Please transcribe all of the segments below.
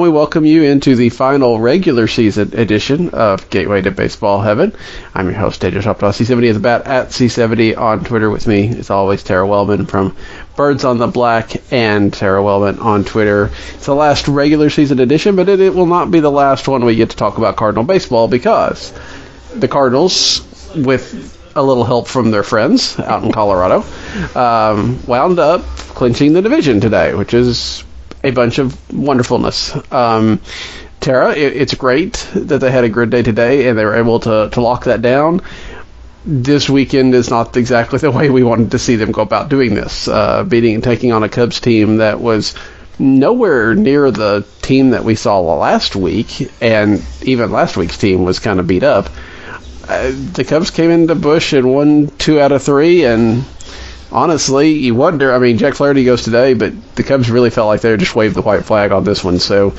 we welcome you into the final regular season edition of Gateway to Baseball Heaven. I'm your host, Daniel Shoptaw, C70 at the bat, at C70 on Twitter. With me, as always, Tara Wellman from Birds on the Black and Tara Wellman on Twitter. It's the last regular season edition, but it will not be the last one we get to talk about Cardinal baseball, because the Cardinals, with a little help from their friends out in Colorado, wound up clinching the division today, which is a bunch of wonderfulness. Tara, it's great that they had a good day today and they were able to lock that down. This weekend is not exactly the way we wanted to see them go about doing this, beating and taking on a Cubs team that was nowhere near the team that we saw last week, and even last week's team was kind of beat up. The Cubs came into Busch and won 2 out of 3, and honestly, you wonder, I mean, Jack Flaherty goes today, but the Cubs really felt like they just waved the white flag on this one, so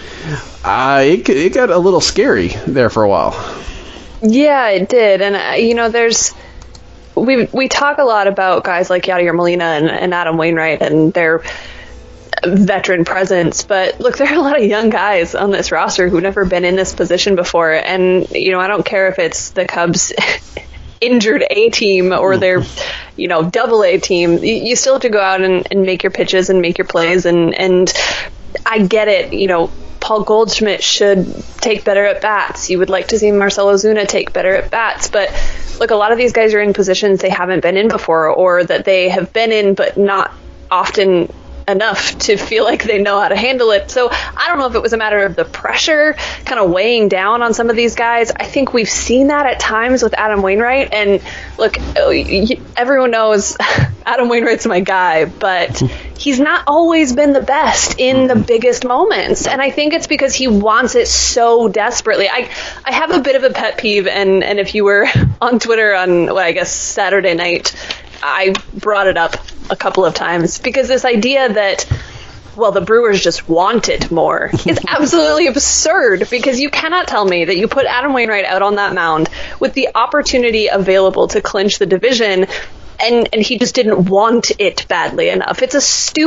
it got a little scary there for a while. Yeah, it did, and we talk a lot about guys like Yadier Molina and Adam Wainwright and their veteran presence, but look, there are a lot of young guys on this roster who've never been in this position before, and I don't care if it's the Cubs injured A team or their double A team. You still have to go out and make your pitches and make your plays, and I get it. Paul Goldschmidt should take better at bats. You would like to see Marcell Ozuna take better at bats, but look, a lot of these guys are in positions they haven't been in before, or that they have been in but not often enough to feel like they know how to handle it. So I don't know if it was a matter of the pressure kind of weighing down on some of these guys. I think we've seen that at times with Adam Wainwright, and look, everyone knows Adam Wainwright's my guy, but he's not always been the best in the biggest moments, and I think it's because he wants it so desperately. I have a bit of a pet peeve, and if you were on Twitter on, I guess, Saturday night, I brought it up a couple of times, because this idea that, well, the Brewers just want it more is absolutely absurd, because you cannot tell me that you put Adam Wainwright out on that mound with the opportunity available to clinch the division, and he just didn't want it badly enough. It's a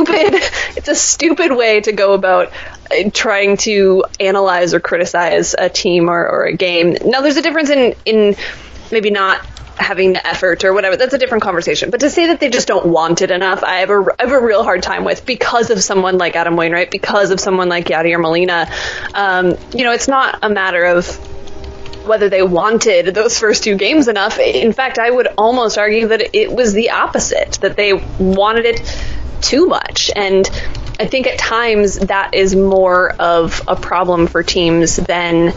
stupid way to go about trying to analyze or criticize a team or a game. Now, there's a difference in maybe not having the effort or whatever. That's a different conversation. But to say that they just don't want it enough, I have a real hard time with, because of someone like Adam Wainwright, because of someone like Yadier Molina. It's not a matter of whether they wanted those first 2 games enough. In fact, I would almost argue that it was the opposite, that they wanted it too much. And I think at times that is more of a problem for teams than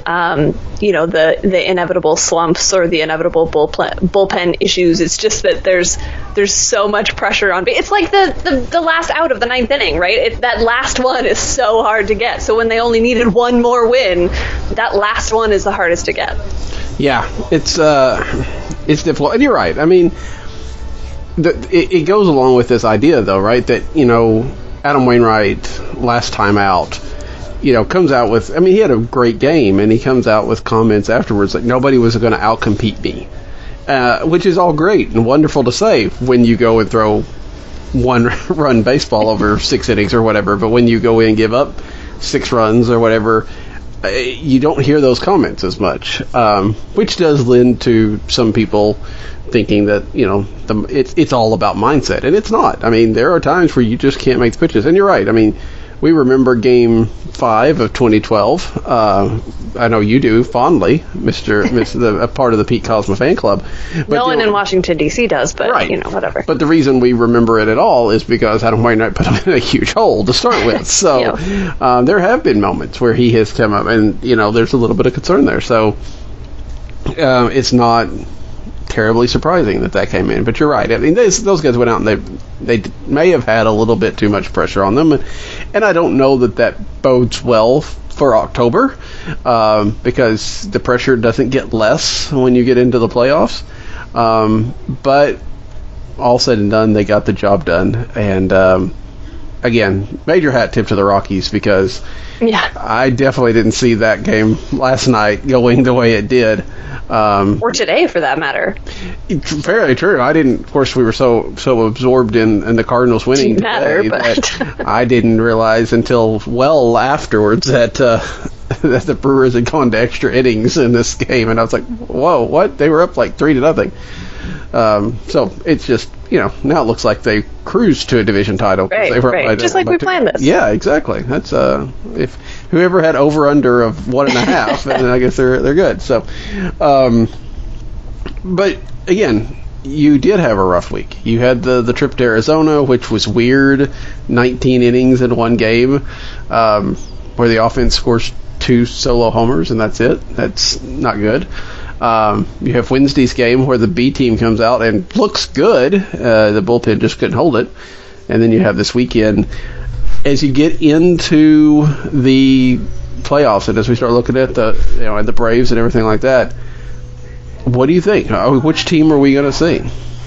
the inevitable slumps or the inevitable bullpen issues. It's just that there's so much pressure on. It's like the last out of the 9th inning, right? That last one is so hard to get. So when they only needed one more win, that last one is the hardest to get. Yeah, it's difficult, and you're right. I mean, it goes along with this idea, though, right? That Adam Wainwright, last time out, comes out with, he had a great game, and he comes out with comments afterwards like nobody was going to outcompete me, which is all great and wonderful to say when you go and throw 1-run baseball over 6 innings or whatever, but when you go in and give up 6 runs or whatever, you don't hear those comments as much, which does lend to some people thinking that, it's all about mindset, and it's not. There are times where you just can't make the pitches, and you're right. We remember Game 5 of 2012. I know you do fondly, a part of the Pete Cosma fan club. But no one in Washington, D.C. does, but, right. Whatever. But the reason we remember it at all is because Adam Wainwright put him in a huge hole to start with. So there have been moments where he has come up, and, there's a little bit of concern there. So it's not terribly surprising that came in, but you're right. Those guys went out and they may have had a little bit too much pressure on them, and I don't know that bodes well for October, because the pressure doesn't get less when you get into the playoffs. But all said and done, they got the job done, and again, major hat tip to the Rockies, because I definitely didn't see that game last night going the way it did. Or today, for that matter. Very true. I didn't. Of course, we were so absorbed in the Cardinals winning today that I didn't realize until well afterwards that that the Brewers had gone to extra innings in this game, and I was like, "Whoa, what?" They were up like 3-0. So it's just, now it looks like they cruised to a division title. Right. Just like we planned this. Yeah, exactly. That's if whoever had over under of 1.5, then I guess they're good. So, but again, you did have a rough week. You had the trip to Arizona, which was weird. 19 innings in one game, where the offense scores 2 solo homers, and that's it. That's not good. You have Wednesday's game where the B team comes out and looks good. The bullpen just couldn't hold it. And then you have this weekend. As you get into the playoffs and as we start looking at the Braves and everything like that, what do you think? Which team are we going to see?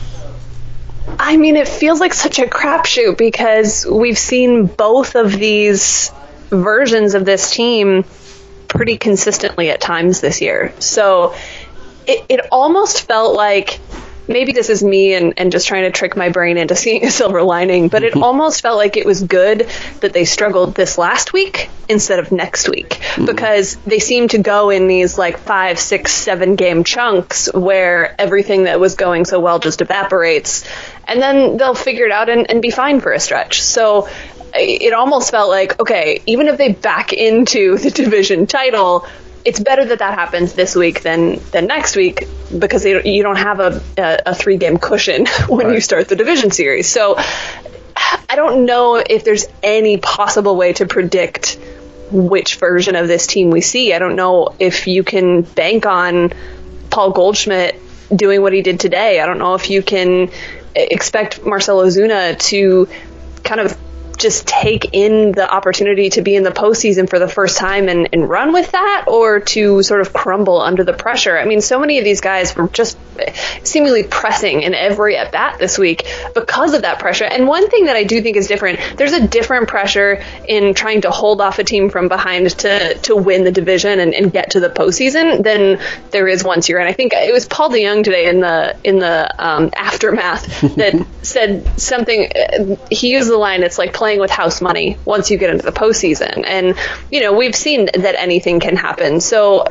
I mean, it feels like such a crapshoot because we've seen both of these versions of this team pretty consistently at times this year. So it almost felt like, maybe this is me and just trying to trick my brain into seeing a silver lining, but it almost felt like it was good that they struggled this last week instead of next week, because they seem to go in these like 5, 6, 7 game chunks where everything that was going so well just evaporates, and then they'll figure it out and be fine for a stretch. So it almost felt like, okay, even if they back into the division title, it's better that happens this week than next week, because you don't have a 3-game cushion when you start the division series. So I don't know if there's any possible way to predict which version of this team we see. I don't know if you can bank on Paul Goldschmidt doing what he did today. I don't know if you can expect Marcell Ozuna to kind of just take in the opportunity to be in the postseason for the first time and run with that, or to sort of crumble under the pressure. I mean, so many of these guys were just seemingly pressing in every at bat this week because of that pressure. And one thing that I do think is different, there's a different pressure in trying to hold off a team from behind to win the division and get to the postseason than there is once you're in. I think it was Paul DeJong today in the aftermath that said something. He used the line, "It's like playing with house money once you get into the postseason." And, we've seen that anything can happen. So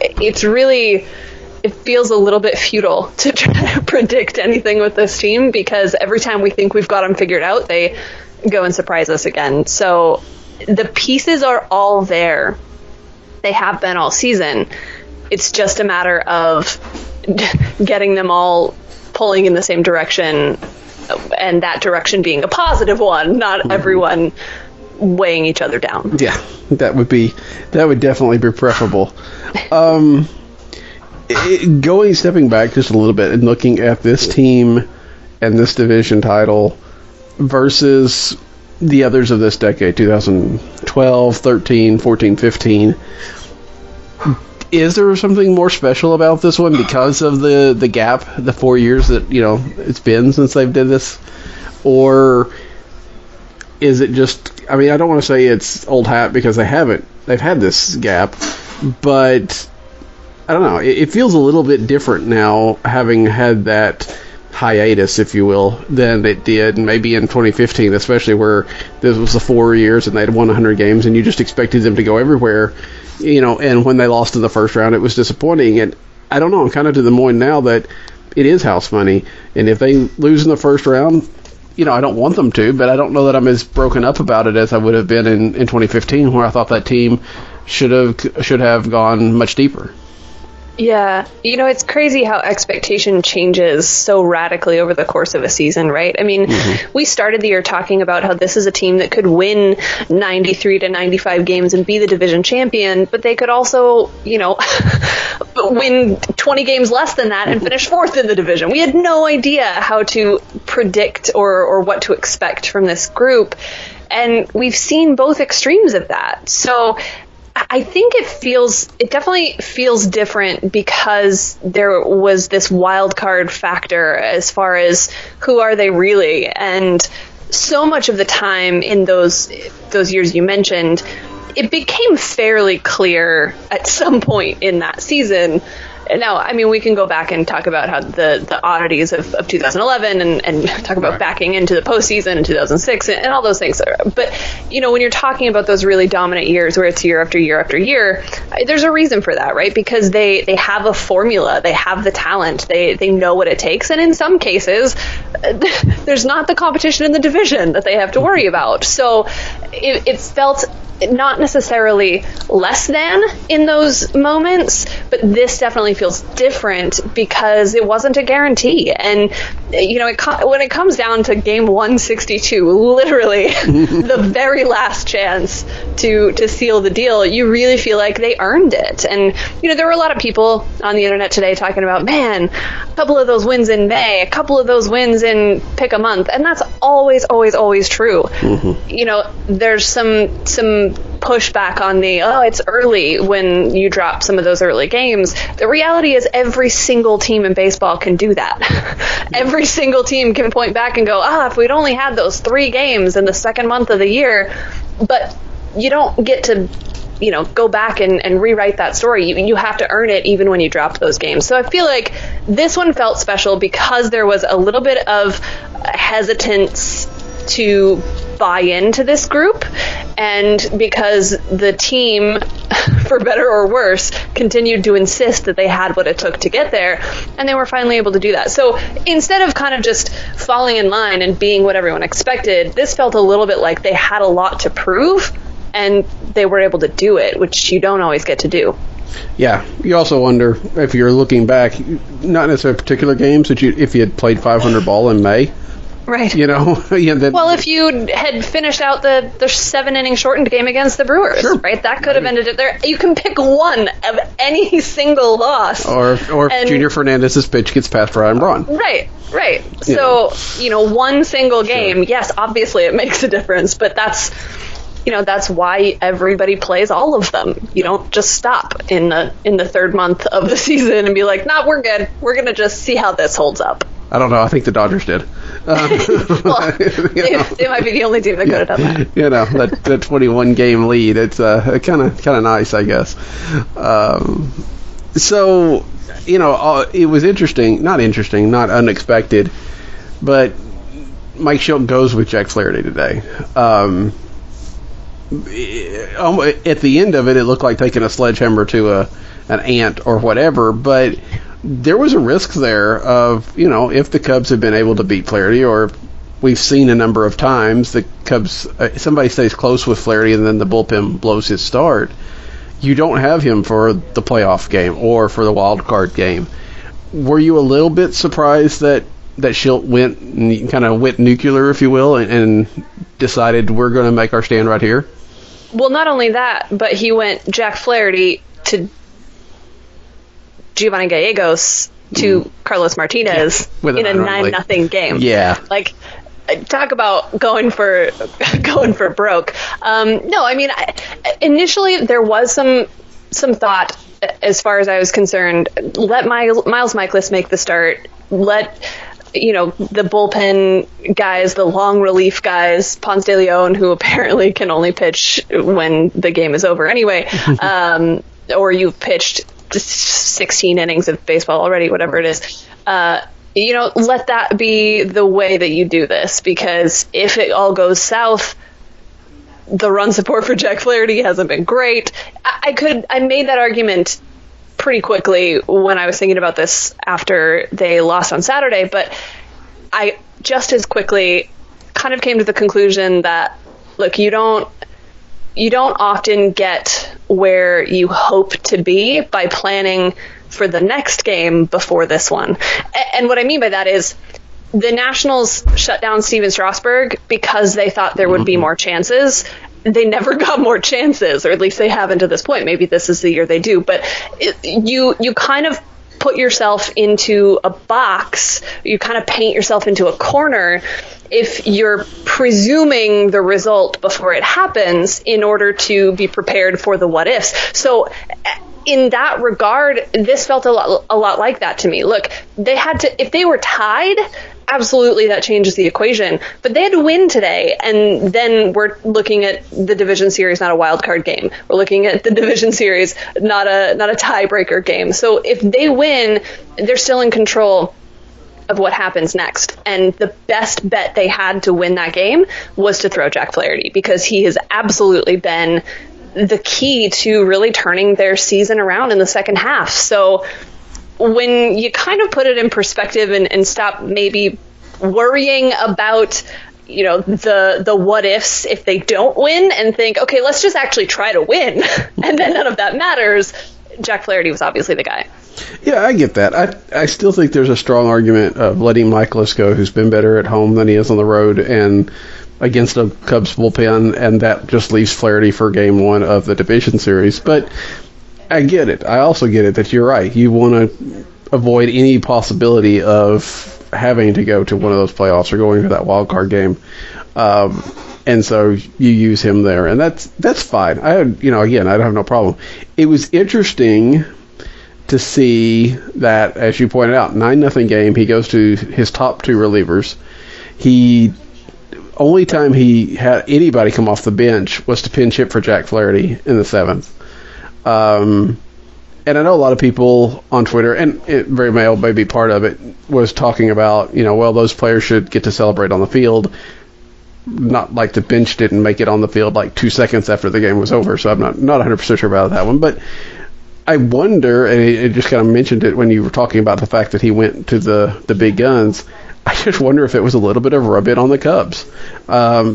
it feels a little bit futile to try to predict anything with this team, because every time we think we've got them figured out, they go and surprise us again. So the pieces are all there. They have been all season. It's just a matter of getting them all pulling in the same direction, and that direction being a positive one, not everyone weighing each other down. Yeah, that would definitely be preferable. Stepping back just a little bit and looking at this team and this division title versus the others of this decade, 2012, 13, 14, 15, is there something more special about this one because of the gap, the 4 years that, it's been since they've did this? Or is it just, I mean, I don't want to say it's old hat because they've had this gap, but I don't know, it feels a little bit different now, having had that hiatus, if you will, than it did maybe in 2015, especially where this was the 4 years and they'd won 100 games and you just expected them to go everywhere, and when they lost in the first round, it was disappointing. And I don't know, I'm kind of to the point now that it is house money, and if they lose in the first round, I don't want them to, but I don't know that I'm as broken up about it as I would have been in 2015, where I thought that team should have gone much deeper. Yeah, it's crazy how expectation changes so radically over the course of a season, right? I mean, we started the year talking about how this is a team that could win 93 to 95 games and be the division champion, but they could also, win 20 games less than that and finish fourth in the division. We had no idea how to predict or what to expect from this group, and we've seen both extremes of that. So I think it definitely feels different because there was this wild card factor as far as who are they really, and so much of the time in those years you mentioned, it became fairly clear at some point in that season. Now, I mean, we can go back and talk about how the oddities of 2011 and talk about backing into the postseason in 2006 and all those things. But, you know, when you're talking about those really dominant years where it's year after year after year, there's a reason for that, right? Because they have a formula. They have the talent. They know what it takes. And in some cases, there's not the competition in the division that they have to worry about. So it felt not necessarily less than in those moments, but this definitely feels different because it wasn't a guarantee. And, you know, when it comes down to game 162, literally the very last chance to seal the deal, you really feel like they earned it. And, you know, there were a lot of people on the internet today talking about, man, a couple of those wins in May, a couple of those wins in pick a month. And that's always, always, always true. Mm-hmm. You know, there's some pushback on it's early when you drop some of those early games. The reality is every single team in baseball can do that. Every single team can point back and go, if we'd only had those 3 games in the second month of the year. But you don't get to, you know, go back and rewrite that story. You have to earn it even when you drop those games. So I feel like this one felt special because there was a little bit of hesitance to buy into this group, and because the team, for better or worse, continued to insist that they had what it took to get there, and they were finally able to do that. So instead of kind of just falling in line and being what everyone expected, this felt a little bit like they had a lot to prove, and they were able to do it, which you don't always get to do. Yeah, you also wonder if you're looking back, not necessarily particular games, but if you had played 500 ball in May. Right. You know? Well, if you had finished out the 7-inning shortened game against the Brewers, sure, right? That could have ended it there. You can pick one of any single loss. Or if Junior Fernandez's pitch gets past Brian Braun. Right. So, you know, one single game, sure. Yes, obviously it makes a difference, but that's why everybody plays all of them. You don't just stop in the third month of the season and be like, nah, we're good. We're going to just see how this holds up. I don't know. I think the Dodgers did. Well, they might be the only team that could have done that. You know, that 21-game lead. It's kind of nice, I guess. So, you know, it was not unexpected, but Mike Shilton goes with Jack Flaherty today. At the end of it, it looked like taking a sledgehammer to an ant or whatever, but there was a risk there of, you know, if the Cubs had been able to beat Flaherty, or we've seen a number of times the Cubs, somebody stays close with Flaherty and then the bullpen blows his start, you don't have him for the playoff game or for the wild card game. Were you a little bit surprised that Shildt went nuclear, if you will, and decided we're going to make our stand right here? Well, not only that, but he went Jack Flaherty to Giovanni Gallegos to Carlos Martinez in a 9-0 game. Yeah. Like, talk about going for broke. No, I mean, initially there was some thought, as far as I was concerned, let Miles Mikolas make the start. Let, you know, the bullpen guys, the long relief guys, Ponce de Leon, who apparently can only pitch when the game is over anyway, or you've pitched 16 innings of baseball already, whatever it is. You know, let that be the way that you do this, because if it all goes south, the run support for Jack Flaherty hasn't been great. I made that argument pretty quickly when I was thinking about this after they lost on Saturday, but I just as quickly kind of came to the conclusion that, look, you don't often get where you hope to be by planning for the next game before this one. And what I mean by that is the Nationals shut down Steven Strasburg because they thought there would be more chances. They never got more chances, or at least they haven't to this point. Maybe this is the year they do. But you kind of put yourself into a box. You kind of paint yourself into a corner if you're presuming the result before it happens in order to be prepared for the what ifs. So in that regard, this felt a lot like that to me. Look, they had to, if they were tied, absolutely that changes the equation. But they had to win today, and then we're looking at the division series, not a wild card game. We're looking at the division series, not a tiebreaker game. So if they win, they're still in control of what happens next. And the best bet they had to win that game was to throw Jack Flaherty, because he has absolutely been the key to really turning their season around in the second half. So when you kind of put it in perspective and stop maybe worrying about, the what ifs if they don't win, and think, okay, let's just actually try to win, and then none of that matters, Jack Flaherty was obviously the guy. Yeah, I get that. I still think there's a strong argument of letting Michaelis go, who's been better at home than he is on the road, and against a Cubs bullpen, and that just leaves Flaherty for game one of the division series. But I get it. I also get it that you're right. You want to avoid any possibility of having to go to one of those playoffs or going to that wild card game. And so you use him there, and that's fine. Again, I don't have no problem. It was interesting to see that, as you pointed out, 9-0 game. He goes to his top two relievers. Only time he had anybody come off the bench was to pinch hit for Jack Flaherty in the seventh. And I know a lot of people on Twitter, and Very Mail may be part of it, was talking about, those players should get to celebrate on the field. Not like the bench didn't make it on the field like 2 seconds after the game was over, so I'm not 100% sure about that one. But I wonder, and it just kind of mentioned it when you were talking about the fact that he went to the big guns, I just wonder if it was a little bit of a rub-in on the Cubs. I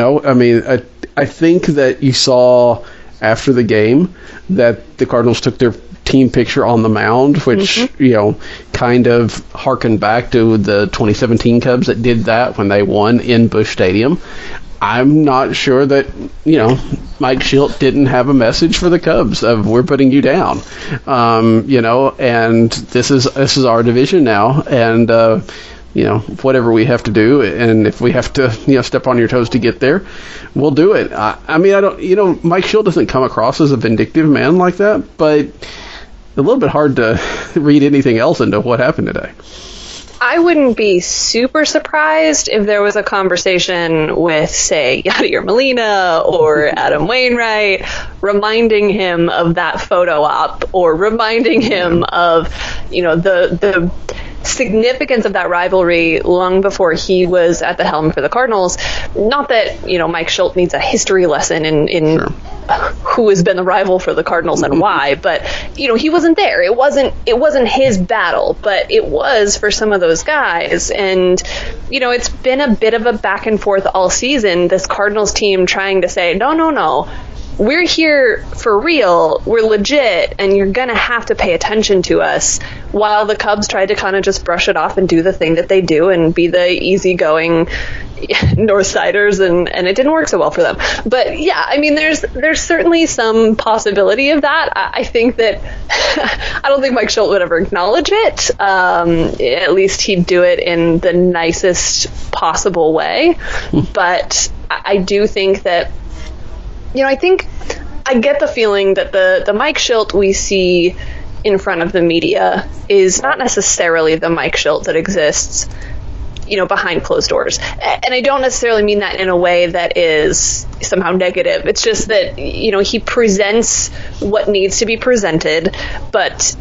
think that you saw after the game that the Cardinals took their team picture on the mound, which, kind of harkened back to the 2017 Cubs that did that when they won in Busch Stadium. I'm not sure that, Mike Shildt didn't have a message for the Cubs of, we're putting you down, and this is our division now, and, whatever we have to do, and if we have to, step on your toes to get there, we'll do it. Mike Shildt doesn't come across as a vindictive man like that, but a little bit hard to read anything else into what happened today. I wouldn't be super surprised if there was a conversation with, say, Yadier Molina or Adam Wainwright, reminding him of that photo op, or reminding him of, the significance of that rivalry long before he was at the helm for the Cardinals. Not that, Mike Shildt needs a history lesson in sure, who has been the rival for the Cardinals and why, but, he wasn't there. It wasn't his battle, but it was for some of those guys. And, it's been a bit of a back and forth all season, this Cardinals team trying to say, no, we're here for real, we're legit, and you're going to have to pay attention to us, while the Cubs tried to kind of just brush it off and do the thing that they do and be the easygoing Northsiders, and it didn't work so well for them. But yeah, there's certainly some possibility of that. I think that I don't think Mike Shildt would ever acknowledge it. At least he'd do it in the nicest possible way. But I do think that, I think I get the feeling that the Mike Shildt we see in front of the media is not necessarily the Mike Shildt that exists, behind closed doors. And I don't necessarily mean that in a way that is somehow negative. It's just that, he presents what needs to be presented, but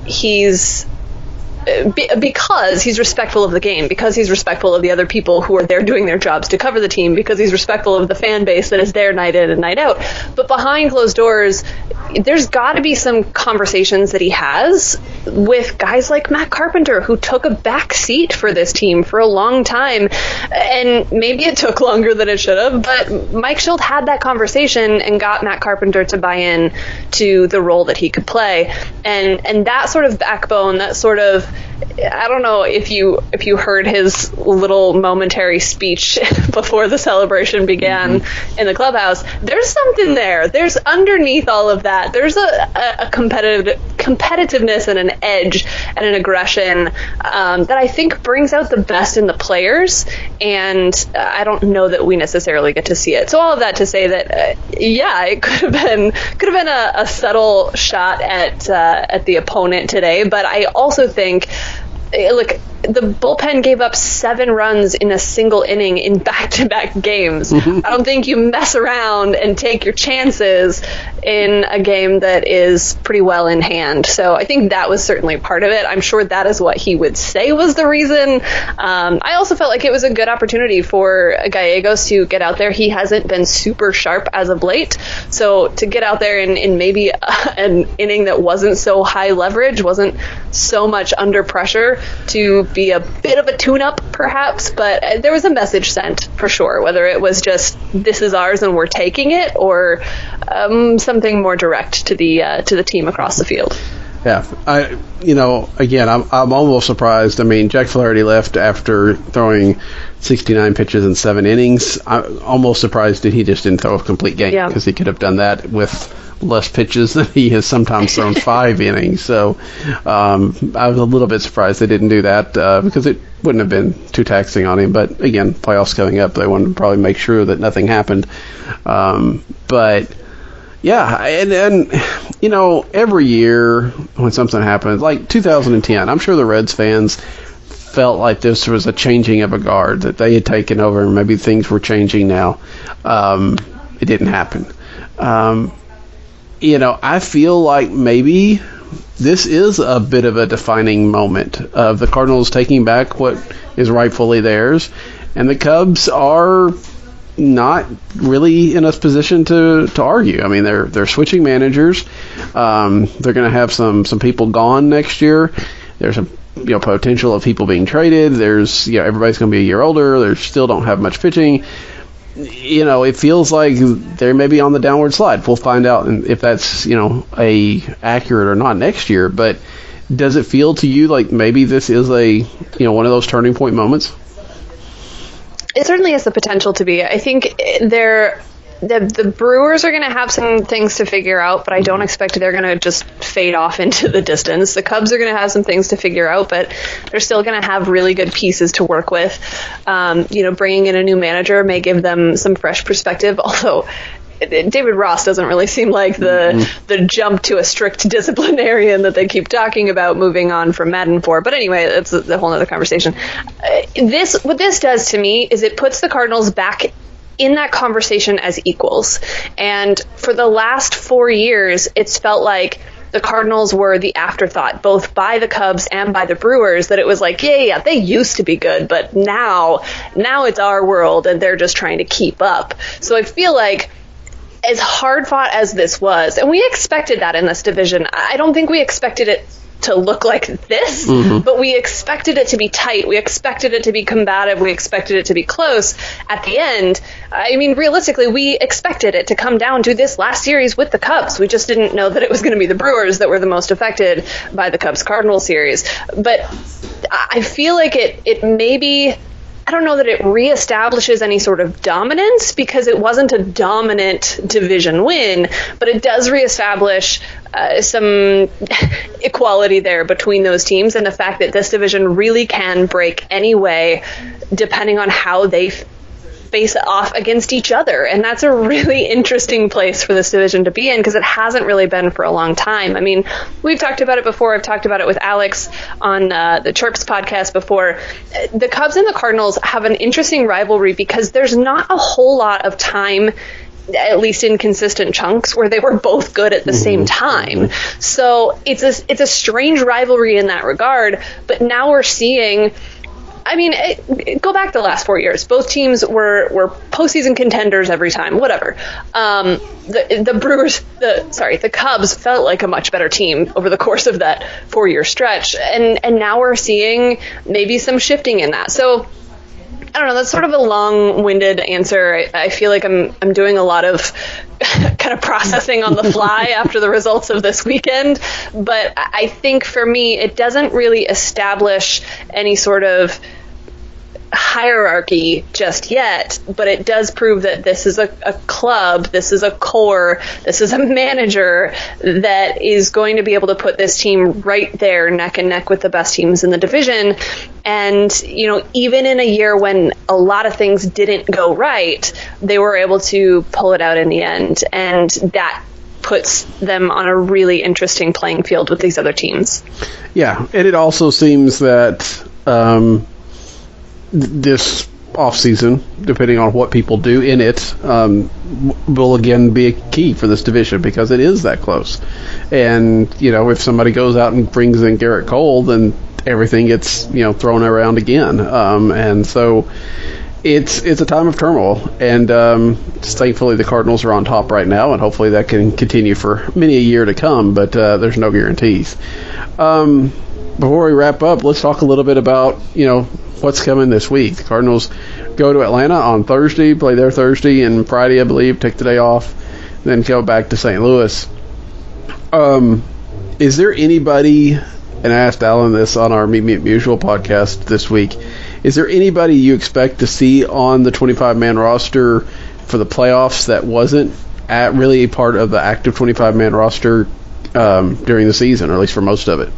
because he's respectful of the game, because he's respectful of the other people who are there doing their jobs to cover the team, because he's respectful of the fan base that is there night in and night out. But behind closed doors, there's got to be some conversations that he has with guys like Matt Carpenter, who took a back seat for this team for a long time. And maybe it took longer than it should have, but Mike Shildt had that conversation and got Matt Carpenter to buy in to the role that he could play. And that sort of backbone, that sort of, I don't know if you heard his little momentary speech before the celebration began in the clubhouse. There's something there. There's underneath all of that. There's a competitiveness and an edge and an aggression that I think brings out the best in the players. And I don't know that we necessarily get to see it. So all of that to say that, it could have been a subtle shot at the opponent today. But I also think, look, the bullpen gave up 7 runs in a single inning in back-to-back games. I don't think you mess around and take your chances in a game that is pretty well in hand. So I think that was certainly part of it. I'm sure that is what he would say was the reason. I also felt like it was a good opportunity for Gallegos to get out there. He hasn't been super sharp as of late. So to get out there in maybe an inning that wasn't so high leverage, wasn't so much under pressure, to be a bit of a tune-up perhaps, but there was a message sent for sure, whether it was just this is ours and we're taking it, or something more direct to the team across the field. Yeah, I'm almost surprised. I mean, Jack Flaherty left after throwing 69 pitches in 7 innings. I'm almost surprised that he just didn't throw a complete game, because he could have done that with less pitches than he has sometimes thrown 5 innings. So I was a little bit surprised they didn't do that, because it wouldn't have been too taxing on him. But again, playoffs coming up, they wanted to probably make sure that nothing happened. But yeah, and every year when something happens, like 2010, I'm sure the Reds fans felt like this was a changing of a guard, that they had taken over and maybe things were changing now. It didn't happen. I feel like maybe this is a bit of a defining moment of the Cardinals taking back what is rightfully theirs, and the Cubs are not really in a position to argue. I mean, they're switching managers. They're going to have some people gone next year. There's a potential of people being traded. There's everybody's going to be a year older. They still don't have much pitching. It feels like they're maybe on the downward slide. We'll find out if that's a accurate or not next year. But does it feel to you like maybe this is a one of those turning point moments? It certainly has the potential to be. I think the Brewers are going to have some things to figure out, but I don't expect they're going to just fade off into the distance. The Cubs are going to have some things to figure out, but they're still going to have really good pieces to work with. Bringing in a new manager may give them some fresh perspective, although David Ross doesn't really seem like the jump to a strict disciplinarian that they keep talking about moving on from Madden for. But anyway, that's a whole other conversation. What this does to me is it puts the Cardinals back in that conversation as equals. And for the last 4 years, it's felt like the Cardinals were the afterthought, both by the Cubs and by the Brewers, that it was like, yeah, they used to be good, but now it's our world and they're just trying to keep up. So I feel like as hard fought as this was, and we expected that in this division, I don't think we expected it to look like this, but we expected it to be tight. We expected it to be combative. We expected it to be close at the end. I mean, realistically, we expected it to come down to this last series with the Cubs. We just didn't know that it was going to be the Brewers that were the most affected by the Cubs-Cardinals series. But I feel like it maybe, I don't know that it reestablishes any sort of dominance, because it wasn't a dominant division win, but it does reestablish some equality there between those teams, and the fact that this division really can break any way depending on how they face off against each other. And that's a really interesting place for this division to be in, because it hasn't really been for a long time. I mean, we've talked about it before. I've talked about it with Alex on the Chirps podcast before. The Cubs and the Cardinals have an interesting rivalry because there's not a whole lot of time, at least in consistent chunks, where they were both good at the same time. So it's a strange rivalry in that regard. But now we're seeing, I mean, go back the last 4 years. Both teams were postseason contenders every time. Whatever. The Cubs felt like a much better team over the course of that 4-year stretch, and now we're seeing maybe some shifting in that. So I don't know. That's sort of a long-winded answer. I feel like I'm doing a lot of kind of processing on the fly after the results of this weekend. But I think for me, it doesn't really establish any sort of hierarchy just yet, but it does prove that this is a club, this is a core, this is a manager that is going to be able to put this team right there neck and neck with the best teams in the division. And, even in a year when a lot of things didn't go right, they were able to pull it out in the end. And that puts them on a really interesting playing field with these other teams. Yeah, and it also seems that this offseason, depending on what people do in it, will again be a key for this division because it is that close. And, if somebody goes out and brings in Garrett Cole, then everything gets, thrown around again. And so it's a time of turmoil. And thankfully the Cardinals are on top right now, and hopefully that can continue for many a year to come, but there's no guarantees. Before we wrap up, let's talk a little bit about, what's coming this week. The Cardinals go to Atlanta on Thursday, play there Thursday, and Friday, I believe, take the day off, then go back to St. Louis. Is there anybody, and I asked Alan this on our Meet Me at Mutual podcast this week, is there anybody you expect to see on the 25-man roster for the playoffs that wasn't really a part of the active 25-man roster during the season, or at least for most of it?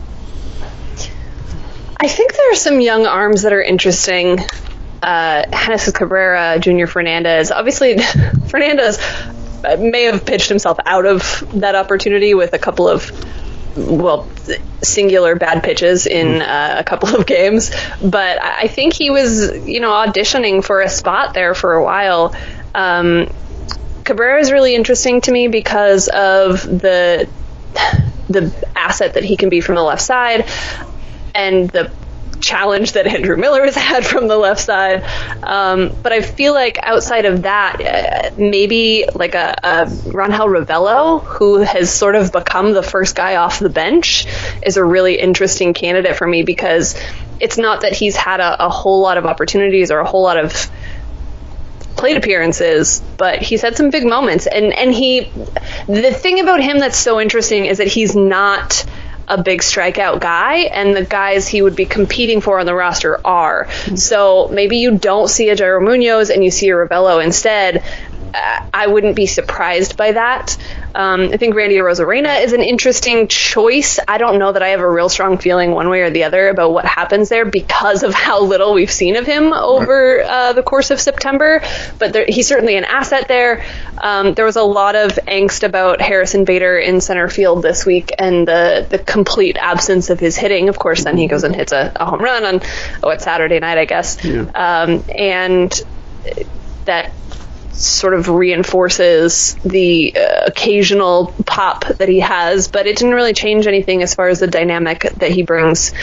I think there are some young arms that are interesting. Genesis Cabrera, Junior Fernandez. Obviously, Fernandez may have pitched himself out of that opportunity with a couple of, singular bad pitches in a couple of games. But I think he was, auditioning for a spot there for a while. Cabrera is really interesting to me because of the asset that he can be from the left side, and the challenge that Andrew Miller has had from the left side. But I feel like outside of that, maybe like a Rangel Ravelo, who has sort of become the first guy off the bench, is a really interesting candidate for me, because it's not that he's had a whole lot of opportunities or a whole lot of plate appearances, but he's had some big moments. And the thing about him that's so interesting is that he's not a big strikeout guy, and the guys he would be competing for on the roster are. So maybe you don't see a Jairo Munoz and you see a Ravelo instead. I wouldn't be surprised by that. I think Randy Arozarena is an interesting choice. I don't know that I have a real strong feeling one way or the other about what happens there because of how little we've seen of him over the course of September. But he's certainly an asset there. There was a lot of angst about Harrison Bader in center field this week and the complete absence of his hitting. Of course, then he goes and hits a home run on Saturday night, I guess. Yeah. And that sort of reinforces the occasional pop that he has, but it didn't really change anything as far as the dynamic that he brings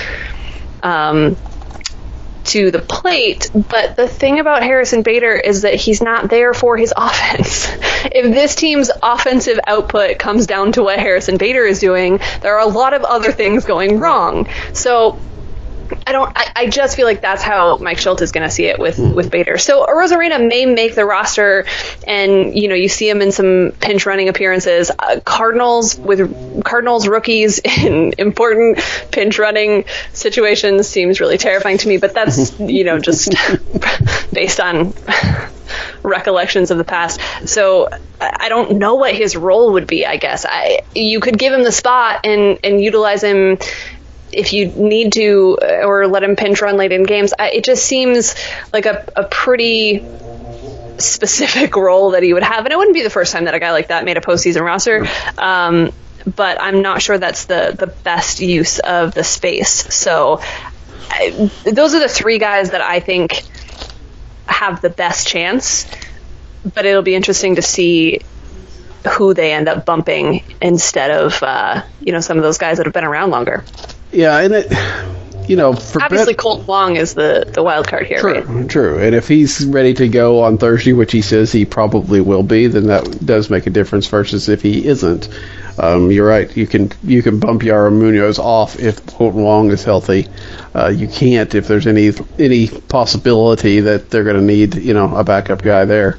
to the plate. But the thing about Harrison Bader is that he's not there for his offense. If this team's offensive output comes down to what Harrison Bader is doing, there are a lot of other things going wrong. So I just feel like that's how Mike Shildt is going to see it with Bader. So Arozarena may make the roster, and you see him in some pinch running appearances. Cardinals rookies in important pinch running situations seems really terrifying to me, but that's just based on recollections of the past. So I don't know what his role would be. I guess you could give him the spot and utilize him if you need to, or let him pinch run late in games. It just seems like a pretty specific role that he would have. And it wouldn't be the first time that a guy like that made a postseason roster. But I'm not sure that's the best use of the space. So those are the three guys that I think have the best chance. But it'll be interesting to see who they end up bumping instead of, some of those guys that have been around longer. Yeah, and obviously Colt Wong is the wild card here. True, right? True. And if he's ready to go on Thursday, which he says he probably will be, then that does make a difference versus if he isn't. You're right. You can bump Jairo Munoz off if Colt Wong is healthy. You can't if there's any possibility that they're going to need a backup guy there.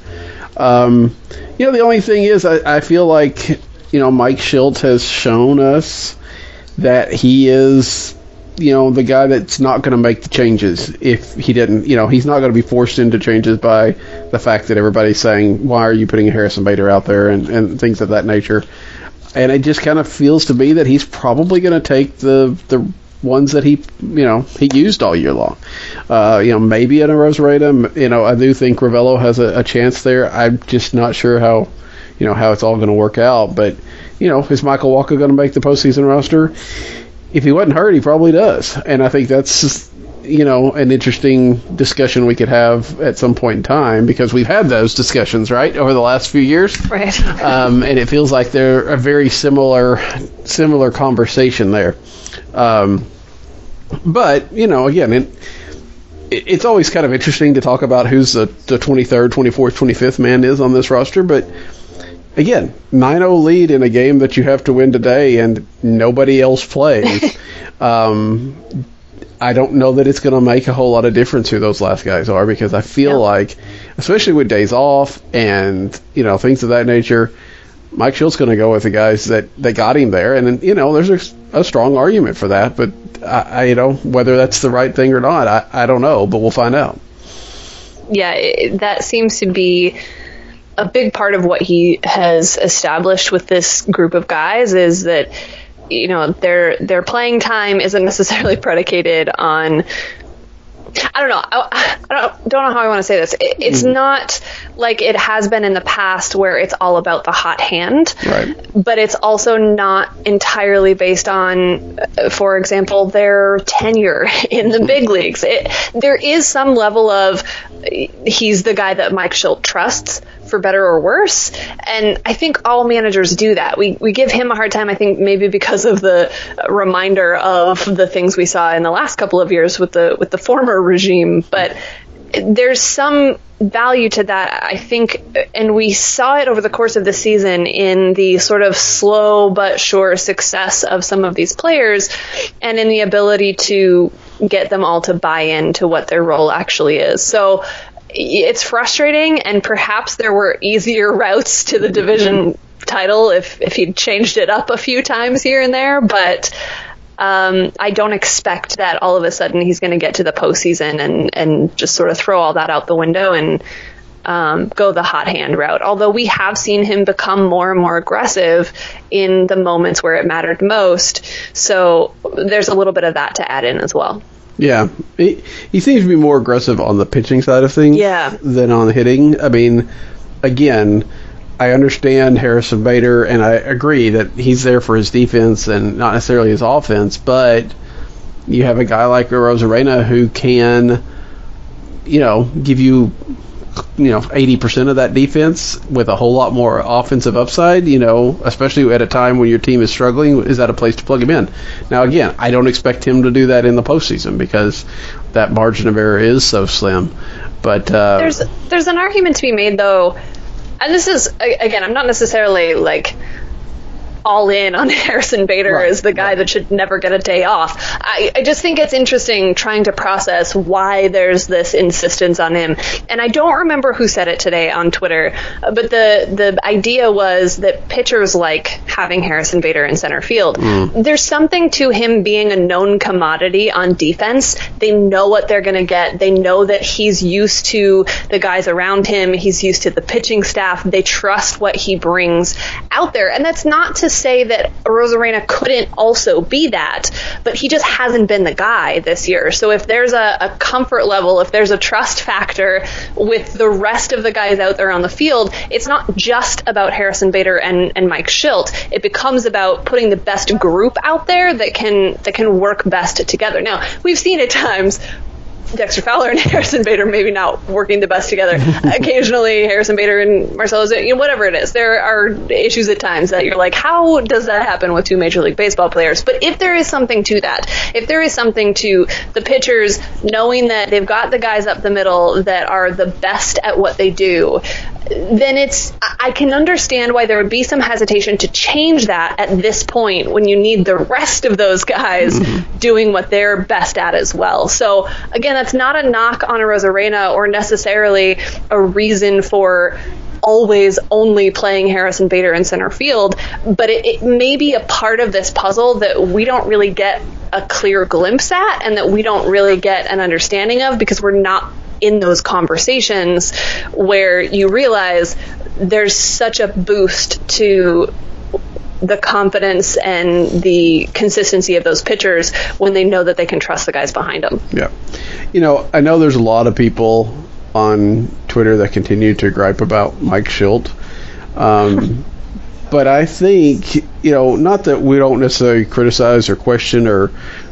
The only thing is I feel like Mike Shildt has shown us that he is, the guy that's not going to make the changes if he didn't, he's not going to be forced into changes by the fact that everybody's saying, why are you putting Harrison Bader out there and things of that nature. And it just kind of feels to me that he's probably going to take the ones that he used all year long. Maybe in a Arozarena, I do think Ravelo has a chance there. I'm just not sure how it's all going to work out, but is Michael Wacha going to make the postseason roster? If he wasn't hurt, he probably does. And I think that's an interesting discussion we could have at some point in time, because we've had those discussions, right, over the last few years. Right. And it feels like they're a very similar conversation there. But, again, it's always kind of interesting to talk about who's the 23rd, 24th, 25th man is on this roster. But, again, 9-0 lead in a game that you have to win today and nobody else plays. I don't know that it's going to make a whole lot of difference who those last guys are, because I feel like, especially with days off and, things of that nature, Mike Shilt's going to go with the guys that got him there. And, there's a strong argument for that. But, whether that's the right thing or not, I don't know. But we'll find out. Yeah, that seems to be a big part of what he has established with this group of guys, is that their playing time isn't necessarily predicated on, I don't know. I don't know how I want to say this. It's not like it has been in the past where it's all about the hot hand. Right. But it's also not entirely based on, for example, their tenure in the big leagues. There is some level of, he's the guy that Mike Shildt trusts, for better or worse. And I think all managers do that. We give him a hard time, I think, maybe because of the reminder of the things we saw in the last couple of years with the former regime. But there's some value to that, I think, and we saw it over the course of the season in the sort of slow but sure success of some of these players, and in the ability to get them all to buy into what their role actually is. So it's frustrating, and perhaps there were easier routes to the division title if he'd changed it up a few times here and there, but I don't expect that all of a sudden he's going to get to the postseason and just sort of throw all that out the window and go the hot hand route. Although we have seen him become more and more aggressive in the moments where it mattered most. So there's a little bit of that to add in as well. Yeah, he seems to be more aggressive on the pitching side of things than on hitting. I mean, again, I understand Harrison Bader, and I agree that he's there for his defense and not necessarily his offense, but you have a guy like Arozarena who can, give you, 80% of that defense with a whole lot more offensive upside, especially at a time when your team is struggling. Is that a place to plug him in? Now, again, I don't expect him to do that in the postseason because that margin of error is so slim. But there's an argument to be made, though, and this is, again, I'm not necessarily all in on Harrison Bader as the guy that should never get a day off. I just think it's interesting trying to process why there's this insistence on him. And I don't remember who said it today on Twitter, but the idea was that pitchers like having Harrison Bader in center field. There's something to him being a known commodity on defense. They know what they're going to get. They know that he's used to the guys around him. He's used to the pitching staff. They trust what he brings out there. And that's not to say that Arozarena couldn't also be that, but he just hasn't been the guy this year. So if there's a comfort level, if there's a trust factor with the rest of the guys out there on the field, it's not just about Harrison Bader and Mike Shildt. It becomes about putting the best group out there that can work best together. Now, we've seen at times Dexter Fowler and Harrison Bader maybe not working the best together. Occasionally, Harrison Bader and Marcell Ozuna, whatever it is, there are issues at times that you're like, how does that happen with two Major League Baseball players? But if there is something to that, if there is something to the pitchers knowing that they've got the guys up the middle that are the best at what they do, then I can understand why there would be some hesitation to change that at this point when you need the rest of those guys doing what they're best at as well. So again, that's not a knock on Arozarena or necessarily a reason for always only playing Harrison Bader in center field, but it may be a part of this puzzle that we don't really get a clear glimpse at and that we don't really get an understanding of because we're not in those conversations where you realize there's such a boost to the confidence and the consistency of those pitchers when they know that they can trust the guys behind them. Yeah. I know there's a lot of people on Twitter that continue to gripe about Mike Shildt. But I think, not that we don't necessarily criticize or question or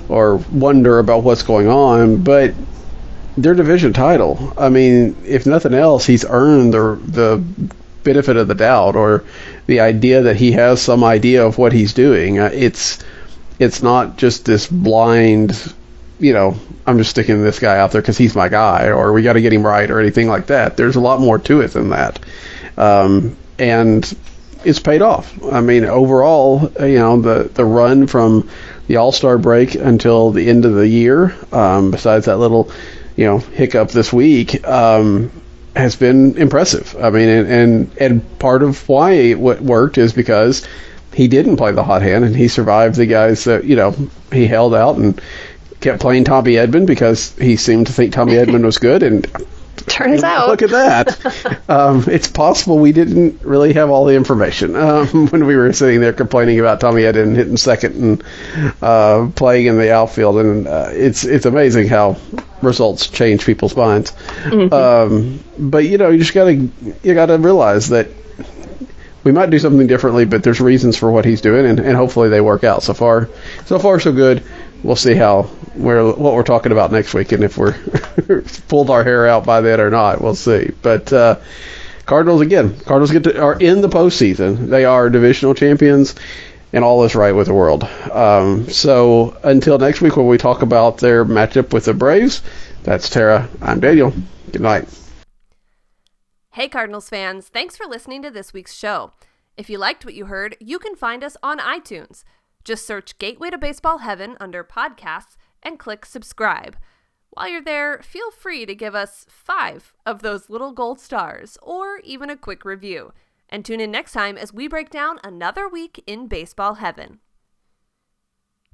or wonder about what's going on, but their division title. I mean, if nothing else, he's earned the benefit of the doubt, or the idea that he has some idea of what he's doing. It's not just this blind, I'm just sticking this guy out there because he's my guy, or we got to get him right, or anything like that. There's a lot more to it than that. And it's paid off. I mean, overall, the run from the All-Star break until the end of the year, besides that little, hiccup this week, has been impressive. I mean, and part of why it worked is because he didn't play the hot hand, and he survived the guys that, he held out and kept playing Tommy Edman because he seemed to think Tommy Edman was good, and turns out, look at that. It's possible we didn't really have all the information when we were sitting there complaining about Tommy Edman hitting second and playing in the outfield, and it's amazing how results change people's minds. Mm-hmm. But you just gotta realize that we might do something differently, but there's reasons for what he's doing, and hopefully they work out. So far so good. We'll see what we're talking about next week, and if we're pulled our hair out by then or not, we'll see. But Cardinals are in the postseason. They are divisional champions, and all is right with the world. So until next week, when we talk about their matchup with the Braves, that's Tara. I'm Daniel. Good night. Hey Cardinals fans, thanks for listening to this week's show. If you liked what you heard, you can find us on iTunes. Just search Gateway to Baseball Heaven under podcasts and click subscribe. While you're there, feel free to give us 5 of those little gold stars, or even a quick review. And tune in next time as we break down another week in baseball heaven.